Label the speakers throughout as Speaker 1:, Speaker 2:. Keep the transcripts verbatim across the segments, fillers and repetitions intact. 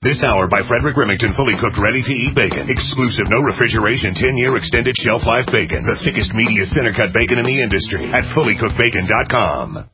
Speaker 1: This hour by Frederick Remington, fully cooked, ready-to-eat bacon. Exclusive, no refrigeration, ten-year extended shelf life bacon. The thickest, meatiest, center-cut bacon in the industry at fully cooked bacon dot com.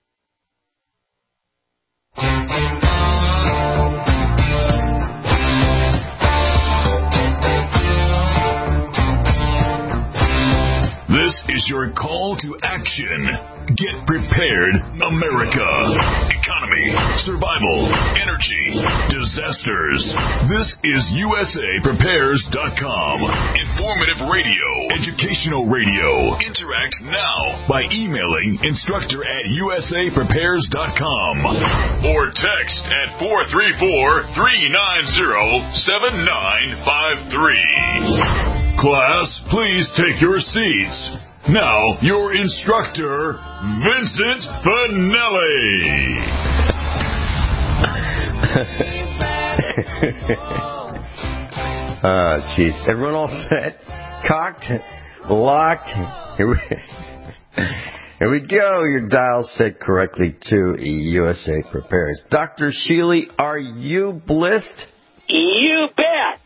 Speaker 2: This is your call to action. Get prepared, America. Economy, survival, energy, disasters. This is U S A Prepares dot com. Informative radio, educational radio. Interact now by emailing instructor at U S A Prepares dot com or text at four three four, three nine zero, seven nine five three. Class, please take your seats. Now, your instructor, Vincent Finelli.
Speaker 3: Ah, jeez. Everyone all set? Cocked? Locked? Here we, here we go. Your dial set correctly to U S A Prepares. Doctor Sheely, are you blissed?
Speaker 4: You bet.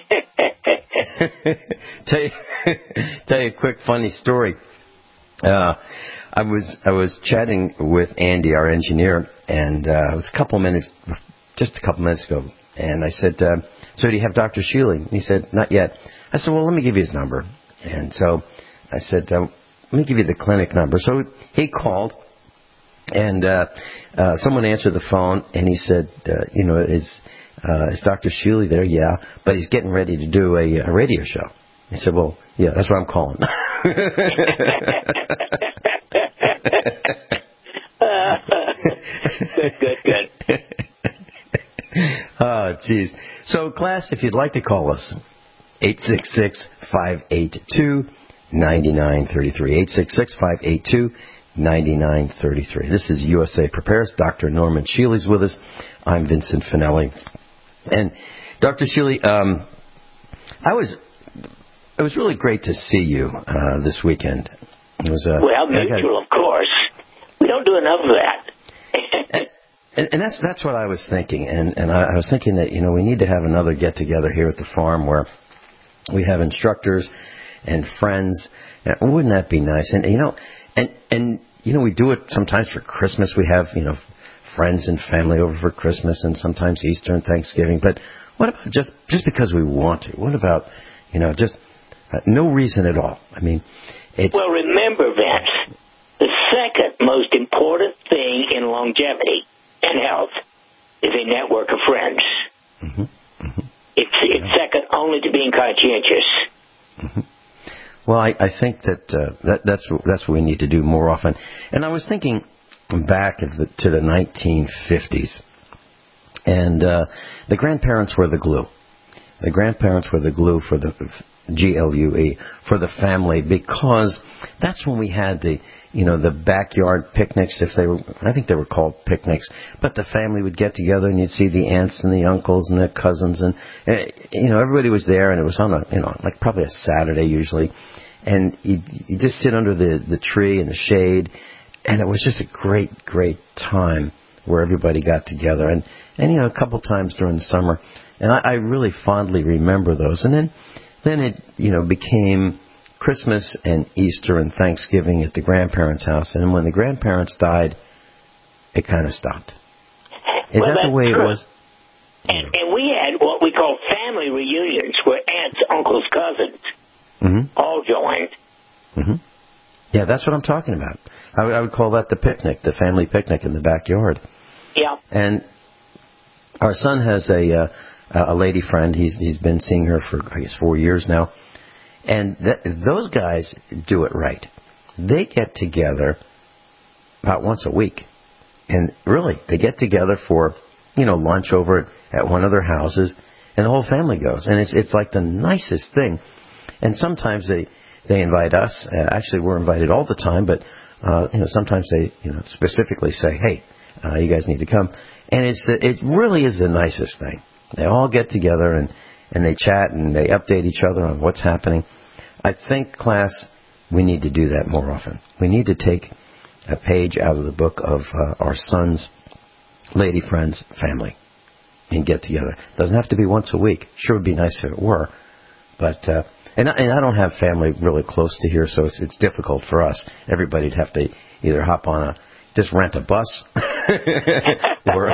Speaker 3: tell, you, tell you a quick funny story. Uh, I was I was chatting with Andy, our engineer, and uh, it was a couple minutes, just a couple minutes ago, and I said, uh, "So do you have Doctor Sheely?" He said, "Not yet." I said, "Well, let me give you his number." And so I said, uh, "Let me give you the clinic number." So he called, and uh, uh, someone answered the phone, and he said, uh, "You know, is." Uh, is Doctor Sheely there? Yeah, but he's getting ready to do a, a radio show. He said, well, yeah, that's what I'm calling.
Speaker 4: Good, good, good.
Speaker 3: Oh, geez. So, class, if you'd like to call us, eight six six, five eight two, nine nine three three. eight six six, five eight two, nine nine three three. This is U S A Prepares. Doctor Norman Sheely's with us. I'm Vincent Finelli. And Doctor Sheely, um, I was, it was really great to see you uh, this weekend. It was uh,
Speaker 4: well, mutual, of course. We don't do enough of that.
Speaker 3: and, and, and that's that's what I was thinking, and and I, I was thinking that you know we need to have another get together here at the farm where we have instructors and friends. And wouldn't that be nice? And you know, and and you know we do it sometimes for Christmas. We have you know. friends and family over for Christmas and sometimes Easter and Thanksgiving. But what about just just because we want to? What about, you know, just uh, no reason at all? I mean, it's...
Speaker 4: Well, remember, Vince, the second most important thing in longevity and health is a network of friends.
Speaker 3: Mm-hmm. Mm-hmm.
Speaker 4: It's, it's yeah. second only to being conscientious.
Speaker 3: Mm-hmm. Well, I, I think that, uh, that that's that's what we need to do more often. And I was thinking... back of the, to the nineteen fifties. And uh, the grandparents were the glue. The grandparents were the glue for the G L U E, for the family, because that's when we had the, you know, the backyard picnics, if they were, I think they were called picnics, but the family would get together and you'd see the aunts and the uncles and the cousins and, uh, you know, everybody was there and it was on a, you know, like probably a Saturday usually. And you you just sit under the, the tree in the shade. And it was just a great, great time where everybody got together. And, and you know, a couple times during the summer. And I, I really fondly remember those. And then, then it, you know, became Christmas and Easter and Thanksgiving at the grandparents' house. And when the grandparents died, it kind of stopped. Is
Speaker 4: well,
Speaker 3: that the way
Speaker 4: true.
Speaker 3: it was?
Speaker 4: And, and we had what we call family reunions where aunts, uncles, cousins
Speaker 3: mm-hmm.
Speaker 4: all joined.
Speaker 3: Mm-hmm. Yeah, that's what I'm talking about. I, w- I would call that the picnic, the family picnic in the backyard.
Speaker 4: Yeah.
Speaker 3: And our son has a uh, a lady friend. He's he's been seeing her for I guess four years now, and th- those guys do it right. They get together about once a week, and really they get together for you know lunch over at one of their houses, and the whole family goes, and it's it's like the nicest thing. And sometimes they. They invite us. Uh, actually, we're invited all the time, but uh, you know, sometimes they, you know, specifically say, "Hey, uh, you guys need to come." And it's the, it really is the nicest thing. They all get together and, and they chat and they update each other on what's happening. I think, class, we need to do that more often. We need to take a page out of the book of uh, our son's lady friend's family. and get together. Doesn't have to be once a week. Sure would be nice if it were, but uh, and I, and I don't have family really close to here, so it's it's difficult for us. Everybody'd have to either hop on a just rent a bus or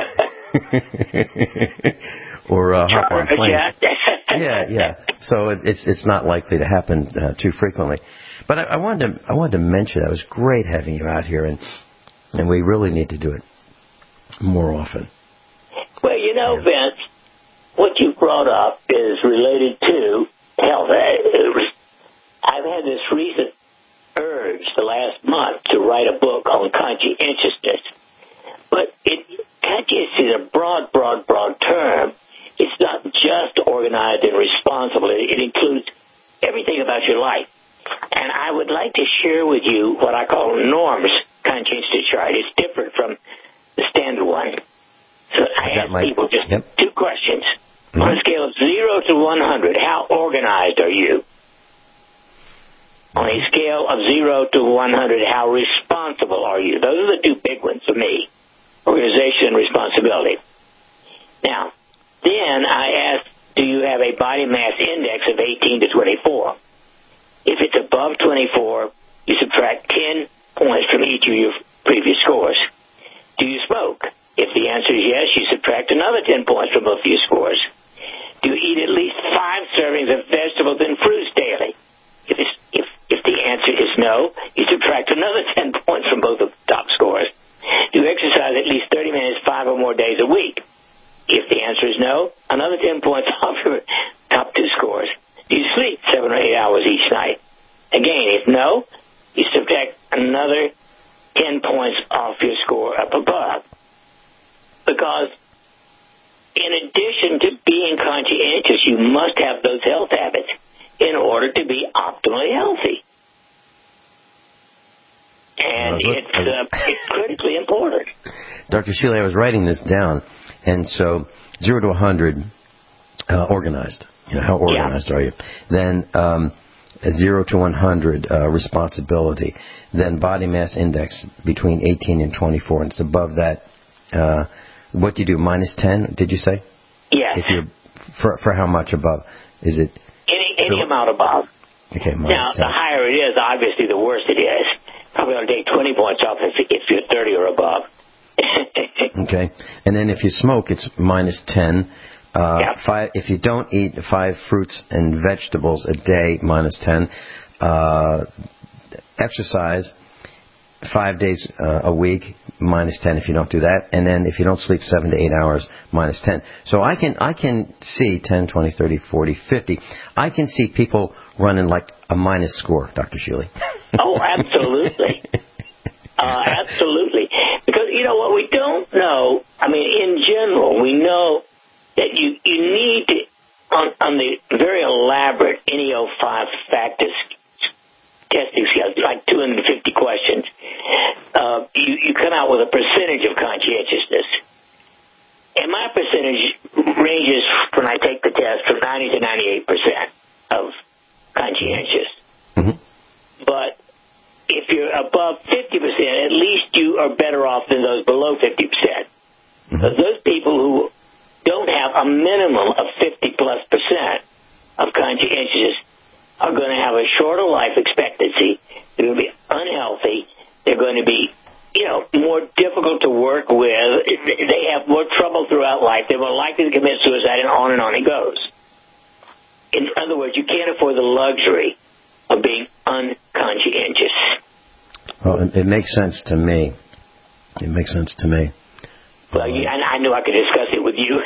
Speaker 3: or uh, hop on planes. Yeah, yeah. So it, it's it's not likely to happen uh, too frequently. But I, I wanted to I wanted to mention that it was great having you out here, and and we really need to do it more often.
Speaker 4: Well, you know,
Speaker 3: yeah.
Speaker 4: Vince, what you brought up is related to health. I've had this recent urge the last month to write a book on conscientiousness, but it conscientious is a broad, broad, broad term. It's not just organized and responsible. It includes everything about your life. And I would like to share with you what I call Norm's conscientious chart. It's different from the standard one. So I ask
Speaker 3: my,
Speaker 4: people just
Speaker 3: yep.
Speaker 4: two questions.
Speaker 3: Mm-hmm.
Speaker 4: On a scale of zero to one hundred, how organized are you? On a scale of zero to one hundred, how responsible are you? Those are the two big ones for me, organization and responsibility. Now, then I ask, do you have a body mass index of eighteen to twenty-four? If it's above twenty-four, you subtract ten points from each of your previous scores. Do you smoke? If the answer is yes, you subtract another ten points from both of your scores. Do you eat at least five servings of vegetables and fruits daily? If, it's, if, if the answer is no, you subtract another ten points from both of the top scores. Do you exercise at least thirty minutes five or more days a week? If the answer is no, another ten points off your top two scores. Do you sleep seven or eight hours each night? Again, if no, you subtract another ten points off your score up above. Because in addition to being conscientious, you must have those health habits in order to be optimally healthy. And it's, uh, it's critically important.
Speaker 3: Doctor Shealy, I was writing this down, and so zero to one hundred, uh, organized. You know, how organized yeah. are you? Then um, zero to one hundred, uh, responsibility. Then body mass index between eighteen and twenty-four, and it's above that. Uh, what do you do, minus ten, did you say?
Speaker 4: Yes.
Speaker 3: If you're, for, for how much above? Is it?
Speaker 4: Any, any
Speaker 3: so,
Speaker 4: amount above.
Speaker 3: Okay, minus
Speaker 4: now,
Speaker 3: ten.
Speaker 4: The higher it is, obviously, the worse it is. Probably going to take twenty points off if, if you're thirty or above.
Speaker 3: Okay. And then if you smoke, it's minus ten. Uh,
Speaker 4: yeah.
Speaker 3: five, if you don't eat five fruits and vegetables a day, minus ten. Uh, exercise, five days uh, a week, minus ten if you don't do that. And then if you don't sleep seven to eight hours, minus ten. So I can I can see ten, twenty, thirty, forty, fifty. I can see people running like a minus score, Doctor Shealy.
Speaker 4: Oh, absolutely. uh, absolutely. Because, you know, what we don't know, I mean, in general, we know that you, you need to, on, on the very elaborate N E O five factors testing scale, like two hundred fifty questions, uh, you, you come out with a percentage of conscientiousness. And my percentage ranges, when I take the test, from ninety to ninety-eight percent of conscientious.
Speaker 3: Mm-hmm.
Speaker 4: But if you're above fifty percent, at least you are better off than those below fifty percent. Mm-hmm. Because those people who don't have a minimum of fifty plus percent of conscientiousness are going to have a shorter life expectancy. They're going to be unhealthy. They're going to be, you know, more difficult to work with. They have more trouble throughout life. They're more likely to commit suicide, and on and on it goes. In other words, you can't afford the luxury of being unconscientious.
Speaker 3: Well, it, it makes sense to me. It makes sense to me.
Speaker 4: Well, you, I, I knew I could discuss it with you.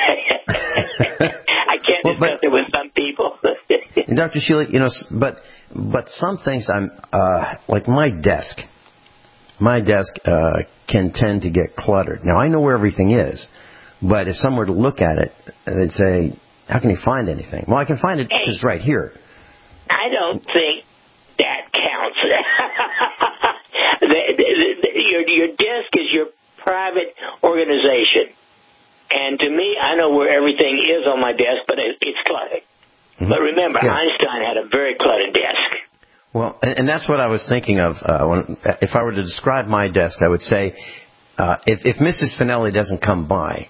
Speaker 4: I can't
Speaker 3: well,
Speaker 4: discuss
Speaker 3: but,
Speaker 4: it with some people.
Speaker 3: Doctor Shealy, you know, but but some things I'm uh, like my desk. My desk uh, can tend to get cluttered. Now I know where everything is, but if someone were to look at it, they'd say, "How can you find anything?" Well, I can find it because it's right here.
Speaker 4: I don't think that counts. the, the, the, your, your desk is your private organization. And to me, I know where everything is on my desk, but it, it's cluttered. Mm-hmm. But remember, yeah. Einstein had a very cluttered desk.
Speaker 3: Well, and, and that's what I was thinking of. Uh, when, if I were to describe my desk, I would say, uh, if, if Missus Finelli doesn't come by,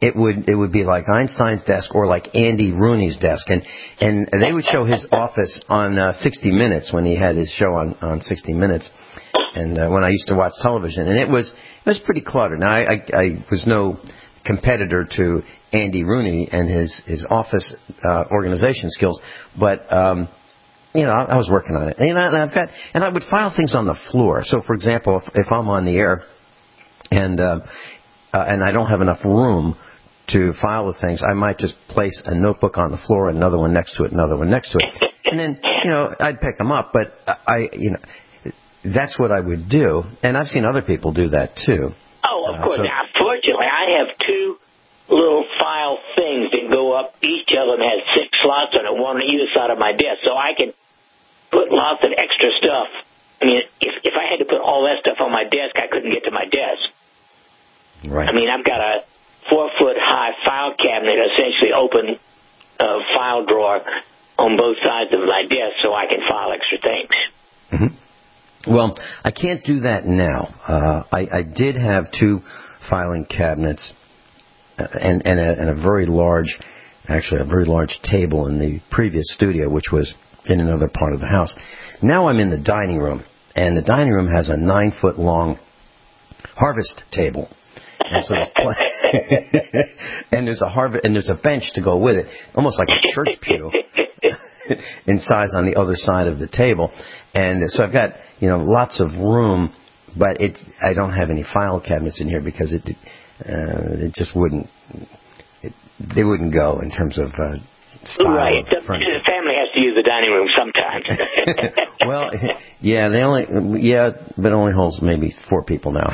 Speaker 3: it would it would be like Einstein's desk or like Andy Rooney's desk, and and they would show his office on uh, sixty minutes when he had his show on, on sixty minutes, and uh, when I used to watch television, and it was it was pretty cluttered. Now I, I, I was no competitor to Andy Rooney and his his office uh, organization skills, but um, you know I, I was working on it, and, I, and I've got and I would file things on the floor. So for example, if, if I'm on the air, and uh, uh, and I don't have enough room to file the things, I might just place a notebook on the floor, another one next to it, another one next to it, and then you know I'd pick them up. But I, you know, that's what I would do, and I've seen other people do that too.
Speaker 4: Oh, of
Speaker 3: uh,
Speaker 4: course.
Speaker 3: so,
Speaker 4: now, fortunately, I have two little file things that go up. Each of them has six slots on it, one on either side of my desk, so I can put lots of extra stuff. I mean, if if I had to put all that stuff on my desk, I couldn't get to my desk.
Speaker 3: Right.
Speaker 4: I mean, I've got a four-foot-high file cabinet, essentially open uh, file drawer on both sides of my desk so I can file extra things.
Speaker 3: Mm-hmm. Well, I can't do that now. Uh, I, I did have two filing cabinets and, and, a, and a very large, actually a very large table in the previous studio, which was in another part of the house. Now I'm in the dining room, and the dining room has a nine-foot-long harvest table. And, so there's and there's a harvest, and there's a bench to go with it, almost like a church pew in size on the other side of the table. And so I've got, you know, lots of room, but it's I don't have any file cabinets in here because it uh, it just wouldn't it, they wouldn't go in terms of uh, style.
Speaker 4: Right.
Speaker 3: Of
Speaker 4: the, the family has to use the dining room sometimes.
Speaker 3: Well, yeah, they only yeah, but it only holds maybe four people now.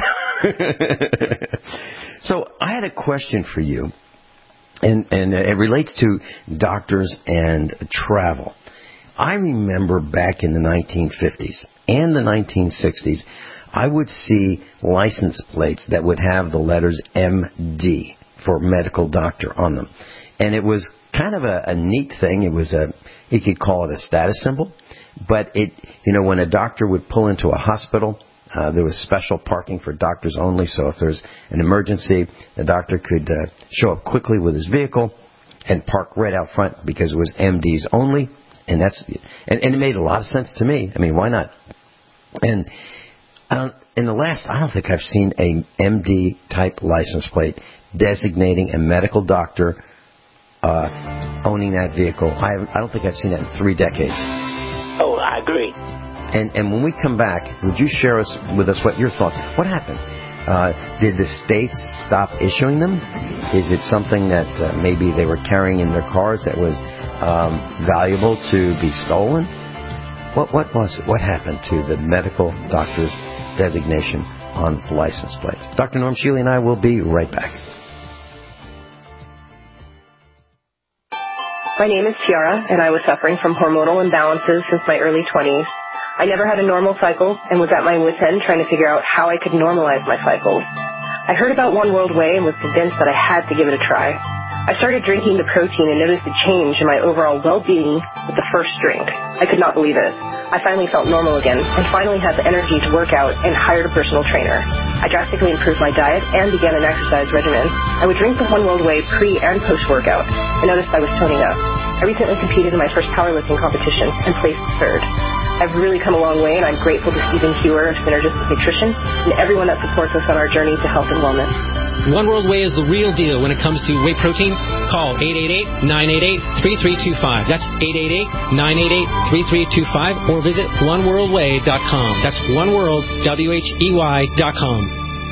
Speaker 3: So I had a question for you, and and it relates to doctors and travel. I remember back in the nineteen fifties and the nineteen sixties, I would see license plates that would have the letters M D for medical doctor on them. And it was kind of a, a neat thing. It was a, you could call it a status symbol. But it, you know, when a doctor would pull into a hospital, uh, there was special parking for doctors only. So if there's an emergency, the doctor could uh, show up quickly with his vehicle and park right out front because it was M Ds only. And that's and, and it made a lot of sense to me. I mean, why not? And I don't, in the last, I don't think I've seen a M D type license plate designating a medical doctor uh, owning that vehicle. I, I don't think I've seen that in three decades.
Speaker 4: Oh, I agree.
Speaker 3: And and when we come back, would you share us with us what your thoughts? What happened? Uh, did the states stop issuing them? Is it something that uh, maybe they were carrying in their cars that was um, valuable to be stolen? What what was it? What happened to the medical doctor's designation on license plates? Doctor Norm Shealy and I will be right back.
Speaker 5: My name is Tiara, and I was suffering from hormonal imbalances since my early twenties. I never had a normal cycle and was at my wit's end trying to figure out how I could normalize my cycles. I heard about One World Whey and was convinced that I had to give it a try. I started drinking the protein and noticed a change in my overall well-being with the first drink. I could not believe it. I finally felt normal again and finally had the energy to work out and hired a personal trainer. I drastically improved my diet and began an exercise regimen. I would drink the One World Whey pre- and post-workout and noticed I was toning up. I recently competed in my first powerlifting competition and placed third. I've really come a long way, and I'm grateful to Stephen Kewer of Synergistic Nutrition and everyone that supports us on our journey to health and wellness.
Speaker 6: One World Whey is the real deal when it comes to whey protein. Call eight eight eight, nine eight eight, three three two five. That's eight eight eight, nine eight eight, three three two five, or visit one world whey dot com. That's oneworld, W H E Y dot com.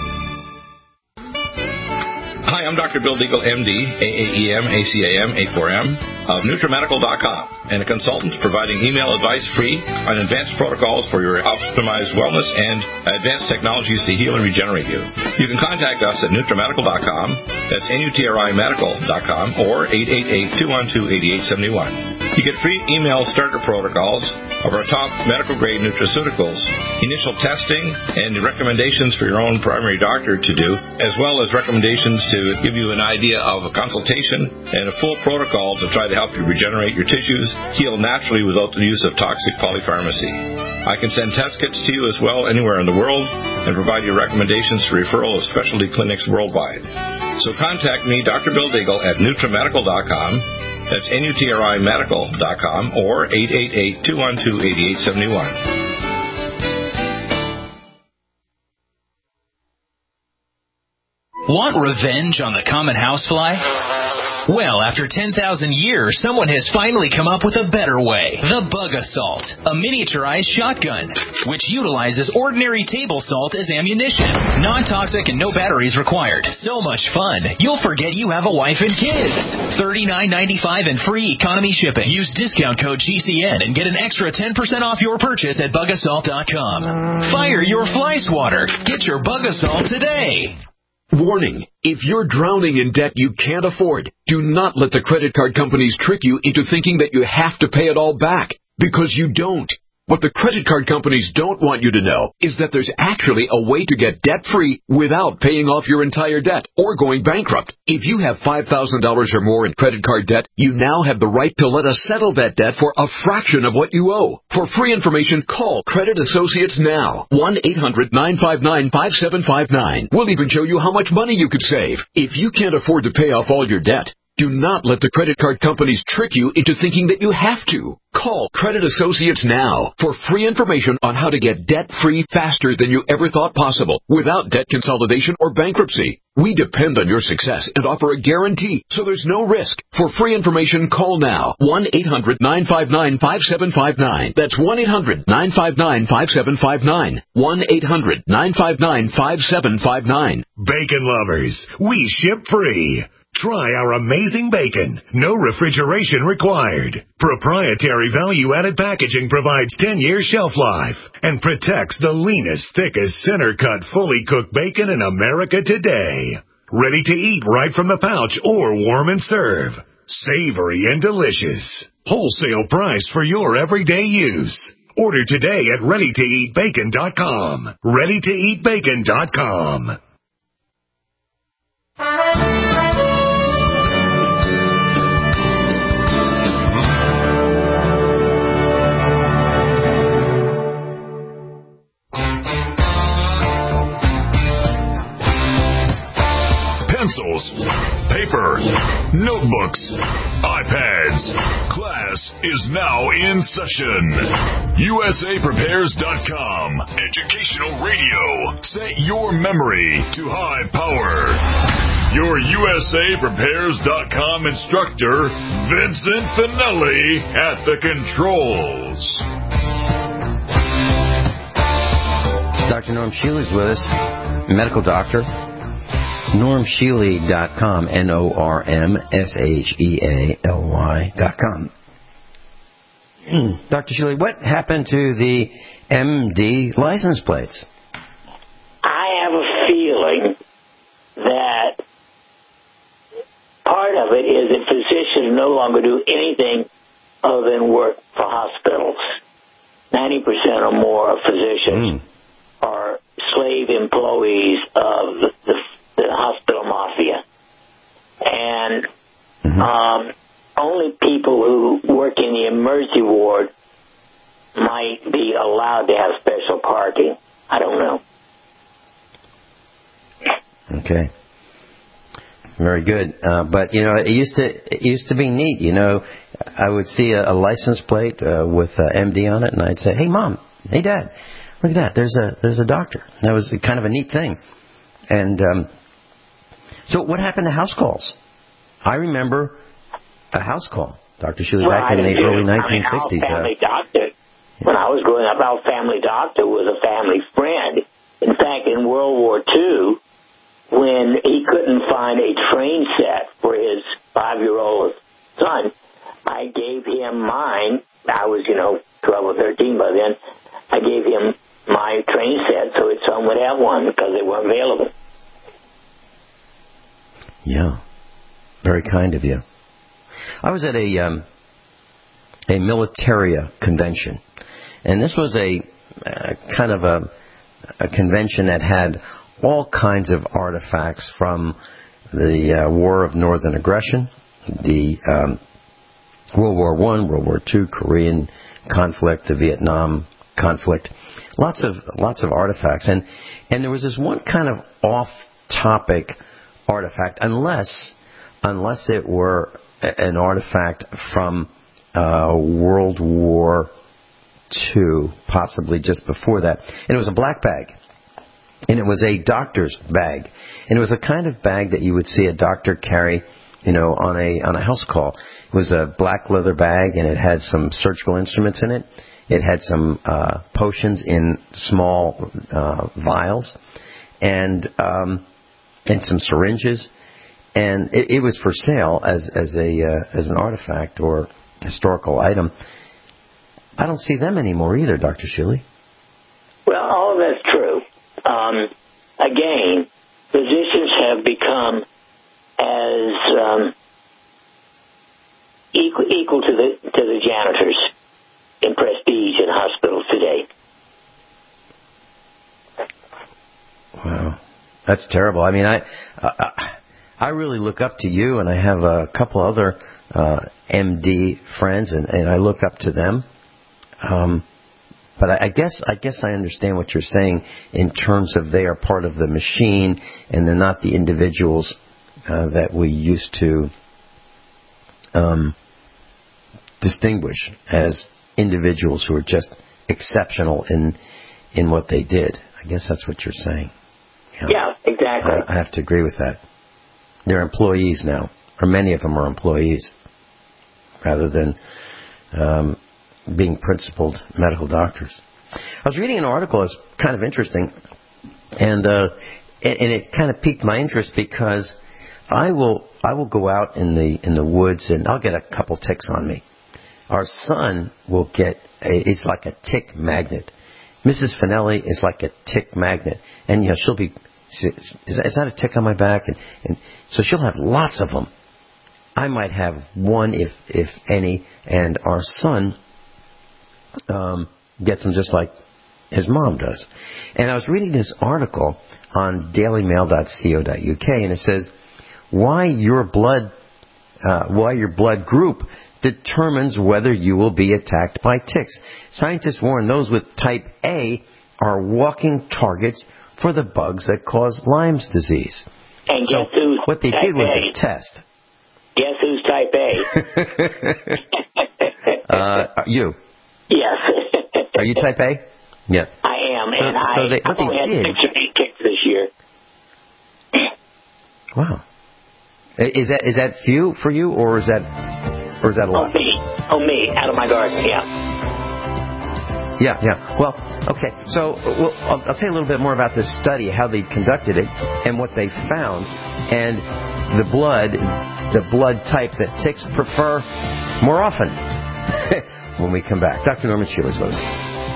Speaker 7: Hi, I'm Doctor Bill Deagle, M D, A A E M, A C A M, A four M, of NutriMedical dot com, and a consultant providing email advice free on advanced protocols for your optimized wellness and advanced technologies to heal and regenerate you. You can contact us at NutriMedical dot com, that's N U T R I Medical dot com, or eight eight eight, two one two, eight eight seven one. You get free email starter protocols of our top medical-grade nutraceuticals, initial testing, and recommendations for your own primary doctor to do, as well as recommendations to give you an idea of a consultation and a full protocol to try to help you regenerate your tissues, heal naturally without the use of toxic polypharmacy. I can send test kits to you as well anywhere in the world and provide you recommendations for referral of specialty clinics worldwide. So contact me, Doctor Bill Deagle, at Nutrimedical dot com. That's N U T R I medical dot com or eight eight eight, two one two, eight eight seven one.
Speaker 8: Want revenge on the common housefly? Well, after ten thousand years, someone has finally come up with a better way. The Bug Assault, a miniaturized shotgun, which utilizes ordinary table salt as ammunition. Non-toxic and no batteries required. So much fun, you'll forget you have a wife and kids. thirty-nine ninety-five and free economy shipping. Use discount code G C N and get an extra ten percent off your purchase at bug assault dot com. Fire your fly swatter. Get your Bug Assault today.
Speaker 9: Warning, if you're drowning in debt you can't afford, do not let the credit card companies trick you into thinking that you have to pay it all back, because you don't. What the credit card companies don't want you to know is that there's actually a way to get debt-free without paying off your entire debt or going bankrupt. If you have five thousand dollars or more in credit card debt, you now have the right to let us settle that debt for a fraction of what you owe. For free information, call Credit Associates now. one eight hundred, nine five nine, five seven five nine. We'll even show you how much money you could save. If you can't afford to pay off all your debt, do not let the credit card companies trick you into thinking that you have to. Call Credit Associates now for free information on how to get debt-free faster than you ever thought possible without debt consolidation or bankruptcy. We depend on your success and offer a guarantee, so there's no risk. For free information, call now. one eight hundred, nine five nine, five seven five nine. That's one eight hundred, nine five nine, five seven five nine. one eight hundred, nine five nine, five seven five nine.
Speaker 1: Bacon lovers, we ship free. Try our amazing bacon. No refrigeration required. Proprietary value-added packaging provides ten year shelf life and protects the leanest, thickest, center-cut, fully cooked bacon in America today. Ready to eat right from the pouch or warm and serve. Savory and delicious. Wholesale price for your everyday use. Order today at ready to eat bacon dot com. ready to eat bacon dot com.
Speaker 2: Pencils, paper, notebooks, iPads. Class is now in session. U S A Prepares dot com. Educational radio. Set your memory to high power. Your U S A Prepares dot com instructor, Vincent Finelli, at the controls.
Speaker 3: Doctor Norm Shealy is with us, medical doctor. Norm Shealy dot com, N O R M S H E A L Y dot com. Doctor Shealy, what happened to the M D license plates?
Speaker 4: I have a feeling that part of it is that physicians no longer do anything other than work for hospitals. ninety percent or more of physicians mm. are slave employees of the, the the hospital mafia. And mm-hmm. um, only people who work in the emergency ward might be allowed to have special parking. I don't know.
Speaker 3: Okay. Very good. Uh, but, you know, it used to it used to be neat. You know, I would see a, a license plate uh, with uh, M D on it, and I'd say, hey, Mom, hey, Dad, look at that. There's a, there's a doctor. That was kind of a neat thing. And um, so what happened to house calls? I remember a house call, Doctor Shealy,
Speaker 4: well,
Speaker 3: back in the early nineteen sixties.
Speaker 4: I mean, our family uh, doctor, when I was growing up, our family doctor was a family friend. In fact, in World War Two, when he couldn't find a train set for his five-year-old son, I gave him mine. I was, you know, twelve or thirteen by then. I gave him my train set so his son would have one because they weren't available.
Speaker 3: Yeah, very kind of you. I was at a um, a Militaria convention, and this was a, a kind of a, a convention that had all kinds of artifacts from the uh, War of Northern Aggression, the um, World War One, World War Two, Korean conflict, the Vietnam conflict. Lots of lots of artifacts, and and there was this one kind of off-topic artifact, unless unless it were an artifact from uh, World War Two, possibly just before that, and it was a black bag. And it was a doctor's bag. And it was a kind of bag that you would see a doctor carry, you know, on a on a house call. It was a black leather bag, and it had some surgical instruments in it. It had some uh, potions in small uh, vials, and um, and some syringes. And it, it was for sale as as a uh, as an artifact or historical item. I don't see them anymore either, Doctor Shealy.
Speaker 4: Well, all of that's true. Um, again, physicians have become as um, equal, equal to the to the janitors in prestige in hospitals today.
Speaker 3: Wow, that's terrible. I mean, I I, I really look up to you, and I have a couple other uh, M D friends, and, and I look up to them. Um, But I guess I guess I understand what you're saying in terms of they are part of the machine and they're not the individuals uh, that we used to um, distinguish as individuals who are just exceptional in in what they did. I guess that's what you're saying.
Speaker 4: You know, yeah, exactly.
Speaker 3: I, I have to agree with that. They're employees now, or many of them are employees, rather than um, being principled medical doctors. I was reading an article that's kind of interesting, and uh, and it kind of piqued my interest because I will I will go out in the in the woods and I'll get a couple ticks on me. Our son will get a, it's like a tick magnet. Missus Finelli is like a tick magnet, and you know she'll be is that, is that a tick on my back, and, and so she'll have lots of them. I might have one if if any, and our son Um, gets them just like his mom does. And I was reading this article on daily mail dot co dot u k, and it says why your blood, uh, why your blood group determines whether you will be attacked by ticks. Scientists warn those with type A are walking targets for the bugs that cause Lyme's disease.
Speaker 4: And
Speaker 3: so
Speaker 4: guess who's
Speaker 3: what they
Speaker 4: type
Speaker 3: did was
Speaker 4: A?
Speaker 3: a test.
Speaker 4: Guess who's type A?
Speaker 3: uh, you.
Speaker 4: Yes.
Speaker 3: Are you type A? Yeah.
Speaker 4: I am,
Speaker 3: so,
Speaker 4: and
Speaker 3: so
Speaker 4: I,
Speaker 3: they,
Speaker 4: I've only had
Speaker 3: did,
Speaker 4: six or eight kicks this year.
Speaker 3: Wow. Is that is that few for you, or is that or is that a lot?
Speaker 4: Oh me, oh me, out of my garden, yeah.
Speaker 3: Yeah, yeah. Well, okay. So well, I'll, I'll tell you a little bit more about this study, how they conducted it, and what they found, and the blood, the blood type that ticks prefer more often. When we come back, Doctor Norman Shealy is with us.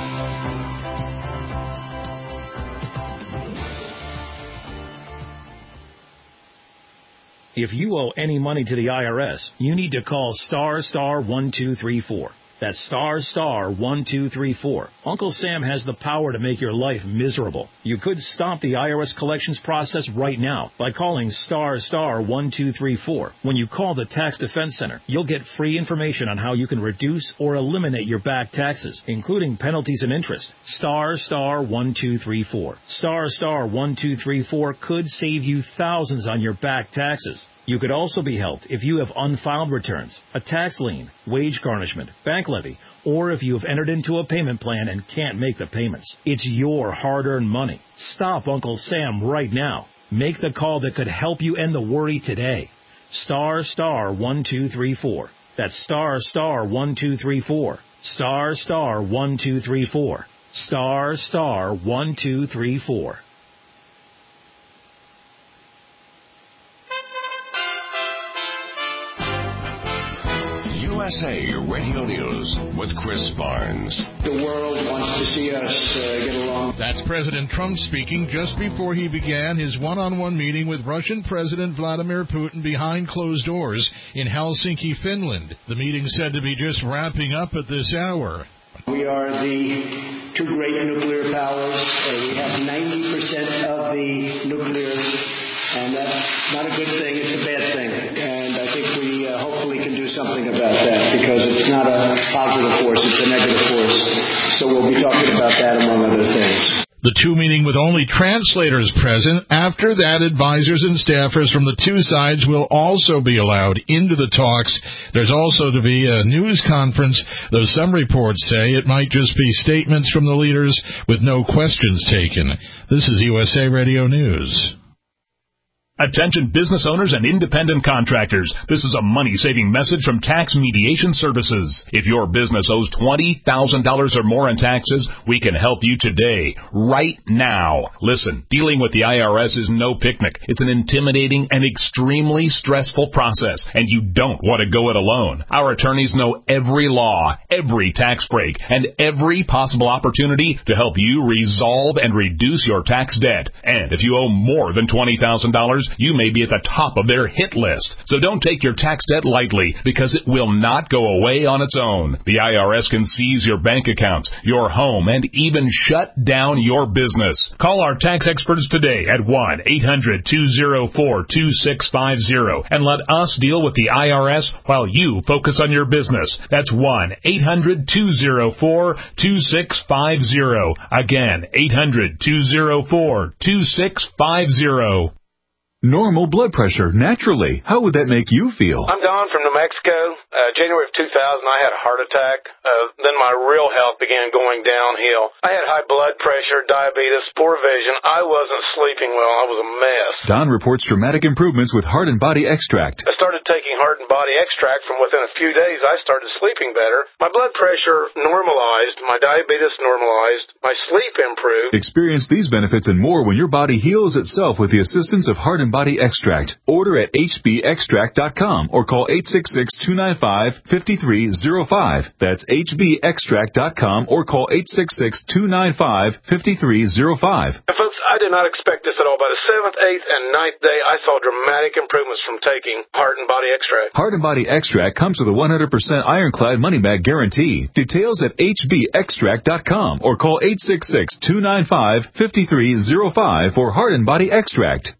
Speaker 10: If you owe any money to the I R S, you need to call star star one two three four. That's star star one two three four. Uncle Sam has the power to make your life miserable. You could stop the I R S collections process right now by calling star star one two three four. When you call the Tax Defense Center, you'll get free information on how you can reduce or eliminate your back taxes, including penalties and interest. Star star one two three four. Star star one two three four could save you thousands on your back taxes. You could also be helped if you have unfiled returns, a tax lien, wage garnishment, bank levy, or if you have entered into a payment plan and can't make the payments. It's your hard-earned money. Stop Uncle Sam right now. Make the call that could help you end the worry today. Star star one two three four. That's star star one two three four. Star star one two three four. Star star one two three four.
Speaker 2: U S A Radio News with Chris Barnes.
Speaker 11: The world wants to see us uh, get along.
Speaker 12: That's President Trump speaking just before he began his one-on-one meeting with Russian President Vladimir Putin behind closed doors in Helsinki, Finland. The meeting said to be just wrapping up at this hour.
Speaker 11: We are the two great nuclear powers. Uh, we have ninety percent of the nuclear, and that's not a good thing. It's a bad thing. And I think we uh, uh, hopefully can do something about that, because it's not a positive force, it's a negative force. So we'll be talking about that, among other things.
Speaker 12: The two meeting with only translators present. After that, advisors and staffers from the two sides will also be allowed into the talks. There's also to be a news conference, though some reports say it might just be statements from the leaders with no questions taken. This is U S A Radio News.
Speaker 13: Attention business owners and independent contractors. This is a money-saving message from Tax Mediation Services. If your business owes twenty thousand dollars or more in taxes, we can help you today, right now. Listen, dealing with the I R S is no picnic. It's an intimidating and extremely stressful process, and you don't want to go it alone. Our attorneys know every law, every tax break, and every possible opportunity to help you resolve and reduce your tax debt. And if you owe more than twenty thousand dollars, you may be at the top of their hit list. So don't take your tax debt lightly, because it will not go away on its own. The I R S can seize your bank accounts, your home, and even shut down your business. Call our tax experts today at one eight hundred two oh four two six five oh and let us deal with the I R S while you focus on your business. That's one eight hundred two oh four two six five oh. Again, eight hundred two oh four two six five oh.
Speaker 14: Normal blood pressure, naturally. How would that make you feel?
Speaker 15: I'm Don from New Mexico. Uh, January of two thousand, I had a heart attack. Uh, then my real health began going downhill. I had high blood pressure, diabetes, poor vision. I wasn't sleeping well. I was a mess.
Speaker 14: Don reports dramatic improvements with Heart and Body Extract.
Speaker 15: I started taking Heart and Body Extract. From within a few days, I started sleeping better. My blood pressure normalized. My diabetes normalized. My sleep improved.
Speaker 14: Experience these benefits and more when your body heals itself with the assistance of Heart and Body Extract. Order at H B extract dot com or call eight six six two nine five five three zero five. That's H B extract dot com or call eight six six two nine five five three zero five.
Speaker 15: And folks, I did not expect this at all. By the seventh, eighth, and ninth day, I saw dramatic improvements from taking Heart and Body Extract.
Speaker 14: Heart and Body Extract comes with a one hundred percent ironclad money-back guarantee. Details at H B extract dot com or call eight six six two nine five five three zero five for Heart and Body Extract.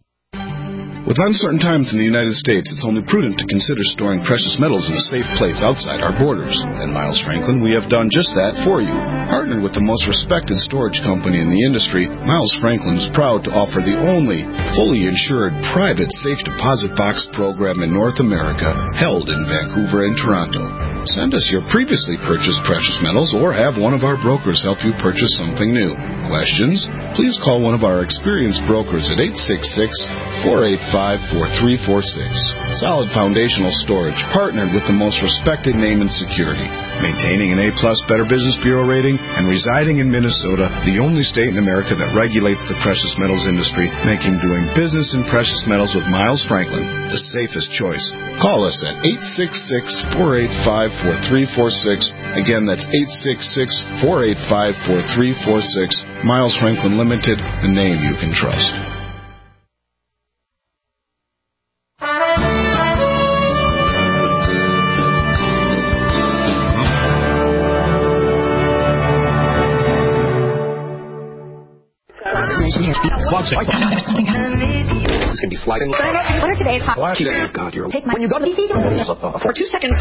Speaker 16: With uncertain times in the United States, it's only prudent to consider storing precious metals in a safe place outside our borders. At Miles Franklin, we have done just that for you. Partnered with the most respected storage company in the industry, Miles Franklin is proud to offer the only fully insured private safe deposit box program in North America, held in Vancouver and Toronto. Send us your previously purchased precious metals or have one of our brokers help you purchase something new. Questions? Please call one of our experienced brokers at eight six six four eight five four three four six. Solid foundational storage, partnered with the most respected name in security. Maintaining an A-plus Better Business Bureau rating and residing in Minnesota, the only state in America that regulates the precious metals industry, making doing business in precious metals with Miles Franklin the safest choice. Call us at eight six six four eight five four three four six. Again, that's eight six six four eight five four three four six. Miles Franklin Limited, a name you can trust.
Speaker 17: It's going to be sliding. What are today's hot?
Speaker 18: Why you oh God, you're
Speaker 17: Take my when you go to the D C for two seconds.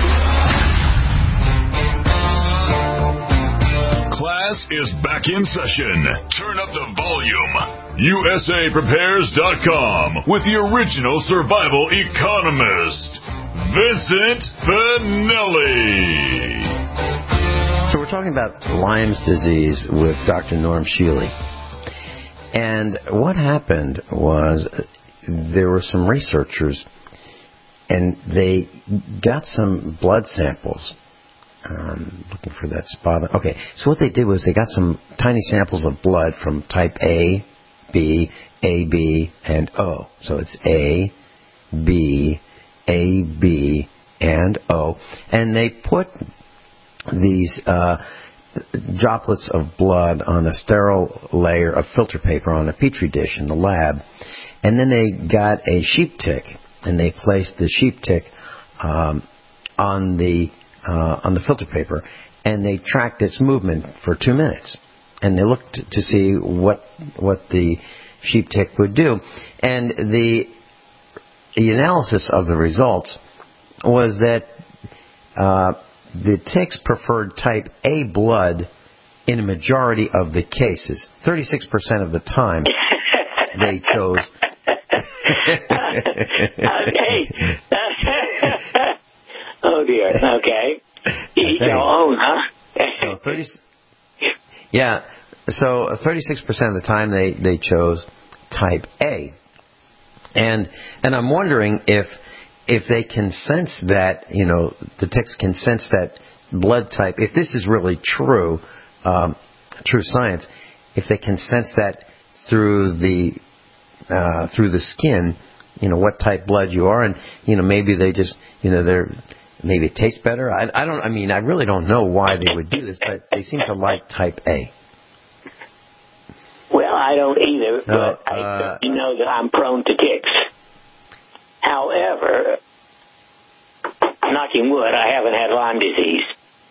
Speaker 2: Class is back in session. Turn up the volume. U S A Prepares dot com with the original survival economist, Vincent Finelli.
Speaker 3: So we're talking about Lyme's disease with Doctor Norm Shealy. And what happened was there were some researchers, and they got some blood samples. Um, looking for that spot. Okay, so what they did was they got some tiny samples of blood from type A, B, A, B, and O. So it's A, B, A, B, and O. And they put these uh, droplets of blood on a sterile layer of filter paper on a petri dish in the lab. And then they got a sheep tick, and they placed the sheep tick um, on the uh, on the filter paper, and they tracked its movement for two minutes. And they looked to see what what the sheep tick would do. And the the analysis of the results was that uh, the ticks preferred type A blood in a majority of the cases. thirty-six percent of the time they chose.
Speaker 4: Okay. Oh, dear. Okay. Each your own, huh?
Speaker 3: So thirty. Yeah. So thirty-six percent of the time they, they chose type A. And and I'm wondering if if they can sense that, you know, the ticks can sense that blood type, if this is really true, um, true science, if they can sense that through the uh, through the skin, you know, what type blood you are, and, you know, maybe they just, you know, they're, maybe it tastes better. I, I don't, I mean, I really don't know why they would do this, but they seem to like type A.
Speaker 4: Well, I don't either,
Speaker 3: So,
Speaker 4: but I
Speaker 3: uh,
Speaker 4: you know that I'm prone to ticks. However, knocking wood, I haven't had Lyme disease.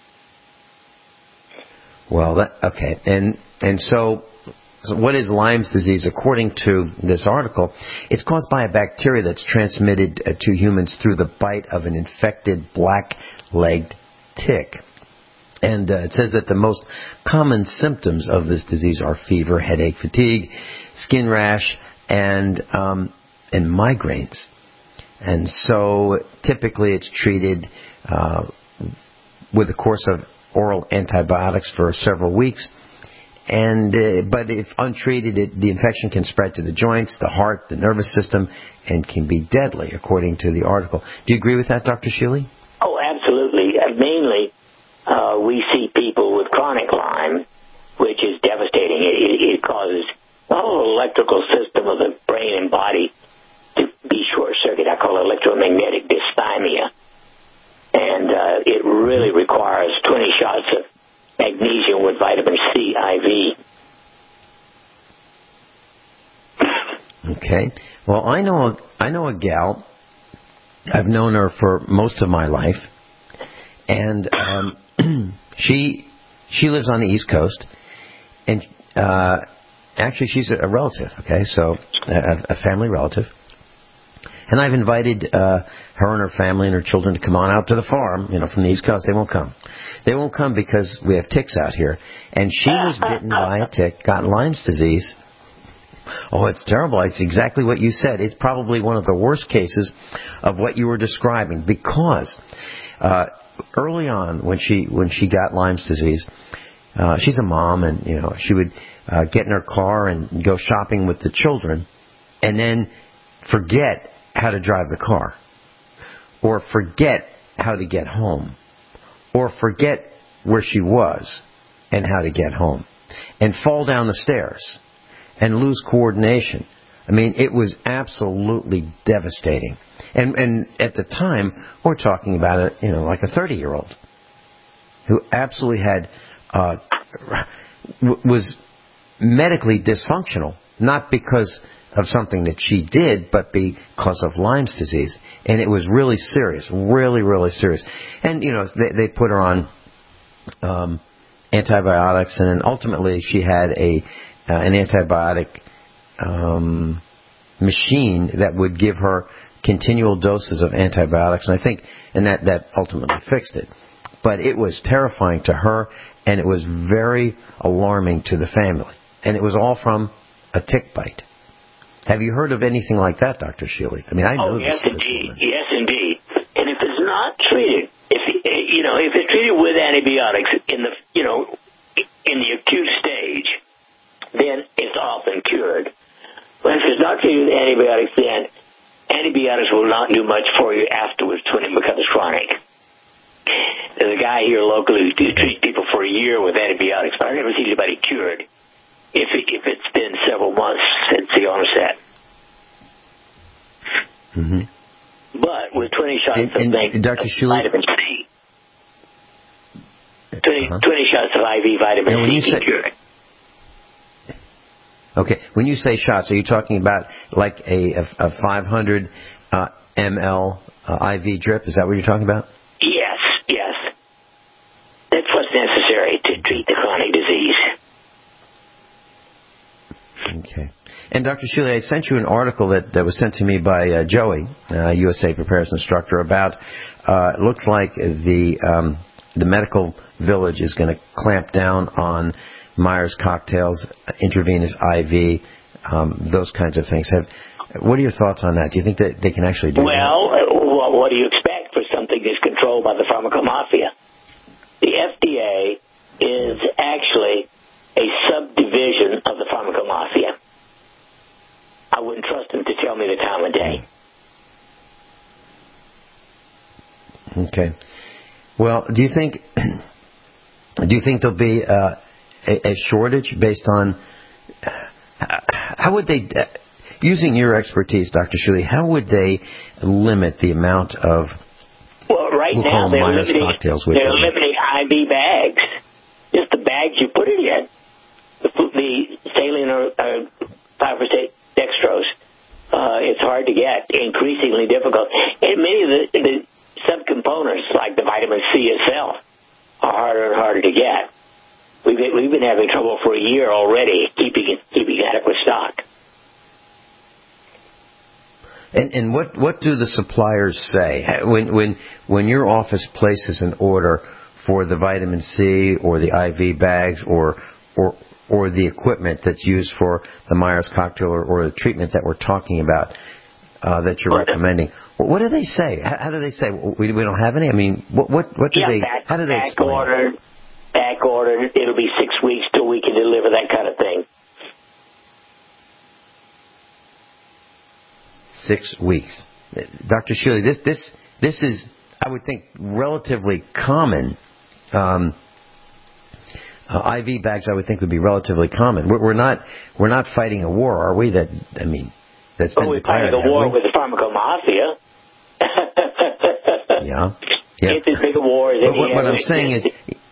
Speaker 3: Well, that, okay, and and so, so what is Lyme's disease? According to this article, it's caused by a bacteria that's transmitted uh, to humans through the bite of an infected black-legged tick. And uh, it says that the most common symptoms of this disease are fever, headache, fatigue, skin rash, and um, and migraines. And so typically it's treated uh, with a course of oral antibiotics for several weeks. And uh, but if untreated, it, the infection can spread to the joints, the heart, the nervous system, and can be deadly, according to the article. Do you agree with that, Doctor Shealy?
Speaker 4: Oh, absolutely. Uh, mainly, uh, we see people with chronic Lyme, which is devastating. It, it, it causes the whole electrical system of the brain and body to be short-circuited. I call it electromagnetic dysthymia. And uh, it really requires twenty shots of magnesium with vitamin C I V.
Speaker 3: Okay. Well, I know a, I know a gal. I've known her for most of my life, and um, she she lives on the East Coast, and uh, actually she's a relative. Okay, so a, a family relative. And I've invited uh, her and her family and her children to come on out to the farm, you know, from the East Coast. They won't come. They won't come because we have ticks out here. And she was bitten by a tick, got Lyme's disease. Oh, it's terrible. It's exactly what you said. It's probably one of the worst cases of what you were describing, because uh, early on when she when she got Lyme's disease, uh, she's a mom, and, you know, she would uh, get in her car and go shopping with the children, and then forget how to drive the car, or forget how to get home, or forget where she was and how to get home, and fall down the stairs and lose coordination. I mean, it was absolutely devastating. And and at the time, we're talking about it, you know, like a thirty-year-old who absolutely had uh, was medically dysfunctional, not because of something that she did, but because of Lyme's disease. And it was really serious, really, really serious. And, you know, they, they put her on um, antibiotics, and then ultimately she had a uh, an antibiotic um, machine that would give her continual doses of antibiotics. And I think, and that, that ultimately fixed it. But it was terrifying to her, and it was very alarming to the family. And it was all from a tick bite. Have you heard of anything like that, Doctor Shealy? I mean, I know
Speaker 4: oh, yes,
Speaker 3: this.
Speaker 4: indeed. Yes, indeed. And if it's not treated, if you know, if it's treated with antibiotics in the, you know, in the acute stage, then it's often cured. But if it's not treated with antibiotics, then antibiotics will not do much for you afterwards when it becomes chronic. There's a guy here locally who treats people for a year with antibiotics, but I've never seen anybody cured. If it, if it's been several months since the onset.
Speaker 3: Mm-hmm.
Speaker 4: But with twenty shots
Speaker 3: and,
Speaker 4: of,
Speaker 3: and,
Speaker 4: vitamin,
Speaker 3: Doctor
Speaker 4: of
Speaker 3: Shealy,
Speaker 4: vitamin C, twenty,
Speaker 3: uh-huh.
Speaker 4: twenty shots of I V vitamin
Speaker 3: when
Speaker 4: C
Speaker 3: you
Speaker 4: can
Speaker 3: say,
Speaker 4: cure it.
Speaker 3: Okay, when you say shots, are you talking about like a, a, a five hundred uh, milliliter uh, I V drip? Is that what you're talking about?
Speaker 4: Yes, yes. That's what's necessary to treat the chronic disease.
Speaker 3: Okay. Okay. And Doctor Shealy, I sent you an article that, that was sent to me by uh, Joey, uh, U S A Preparedness Instructor, about uh, it looks like the um, the medical village is going to clamp down on Myers cocktails, intravenous I V, um, those kinds of things. Have, what are your thoughts on that? Do you think that they can actually do
Speaker 4: well,
Speaker 3: that?
Speaker 4: Well, what do you expect for something that's controlled by the pharmacomafia? The F D A is actually a subdivision of the pharmacomafia. I wouldn't trust them to tell me the time of day.
Speaker 3: Okay. Well, do you think do you think there'll be uh, a, a shortage based on how would they, using your expertise, Doctor Shealy, how would they limit the amount of
Speaker 4: well, right
Speaker 3: we'll
Speaker 4: now they're
Speaker 3: Myers
Speaker 4: limiting,
Speaker 3: cocktails? Which
Speaker 4: they're
Speaker 3: is,
Speaker 4: limiting I V bags, just the bags you put it in. The, the saline or uh, five percent dextrose. Uh, it's hard to get, increasingly difficult. And many of the, the subcomponents, like the vitamin C itself, are harder and harder to get. We've been, we've been having trouble for a year already keeping keeping adequate stock.
Speaker 3: And, and what what do the suppliers say when when when your office places an order for the vitamin C or the I V bags or or or the equipment that's used for the Myers cocktail or, or the treatment that we're talking about uh, that you're recommending? What do they say? How, how do they say we, we don't have any? I mean, what what, what do
Speaker 4: yeah,
Speaker 3: they?
Speaker 4: Back,
Speaker 3: how do they
Speaker 4: back
Speaker 3: explain?
Speaker 4: Ordered, back ordered. It'll be six weeks till we can deliver, that kind of thing.
Speaker 3: Six weeks, Doctor Shealy. This this this is, I would think, relatively common. Um, uh, I V bags, I would think, would be relatively common. We're, we're not we're not fighting a war, are we? That I mean, that's been
Speaker 4: well, we're
Speaker 3: declared.
Speaker 4: fighting a war
Speaker 3: we?
Speaker 4: with the pharmacomafia.
Speaker 3: yeah, yeah.
Speaker 4: It's as big a war as any
Speaker 3: what, what
Speaker 4: other.
Speaker 3: I'm saying is,